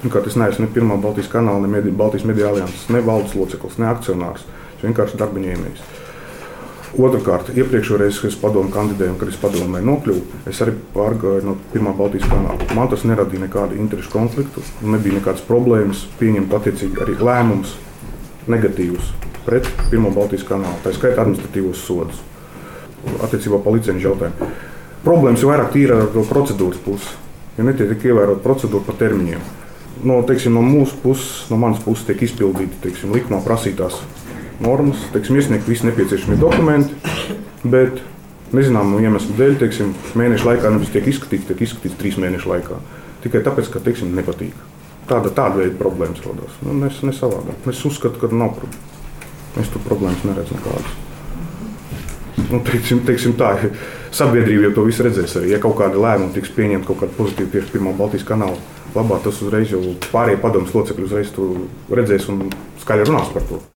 Pirmkārt, es neesmu ne pirmā Baltijas kanāla, ne Baltijas mediju alianses, ne valdes loceklis, ne akcionārs. Es vienkārši darba ņēmējs. Otrakārt, iepriekšējais, kad es padomu kandidēju un kad es padomē nokļuvu, es arī pārgāju no pirmā Baltijas kanāla. Man tas neradīja nekādu interešu konfliktu, nebija nekādas problēmas pieņemt attiecīgi arī lēmumus negatīvus pret pirmo Baltijas kanālu, tā skaitā administratīvos sodus attiecībā par licenču jautājumu. Problēmas ir vairāk tīra ar to procedūras pusi, ja netiek ievērot procedūru par termiņiem. No mūsu puses, no manas puses tiek izpildīti likumā prasītās normas, iesniegt visi nepieciešamie dokumenti, bet nezināmu iemeslu dēļ, mēnešu laikā nevis tiek izskatīts 3 mēnešu laikā. Tikai tāpēc, ka, nepatīk. Tāda veida problēmas rodas. Ne savādāk. Es uzskatu, ka nav problēma. Es tur problēmas neredzu nekādas. Tā, sabiedrība jau to visu redzēs. Ja kaut kāda lēmuma tiks pieņemta kaut kāda pozitīva tieši pirmā Baltijas kanāla labā, tas uzreiz jau pārējie padomes locekļi uzreiz to redzēs un skaļi runās par to.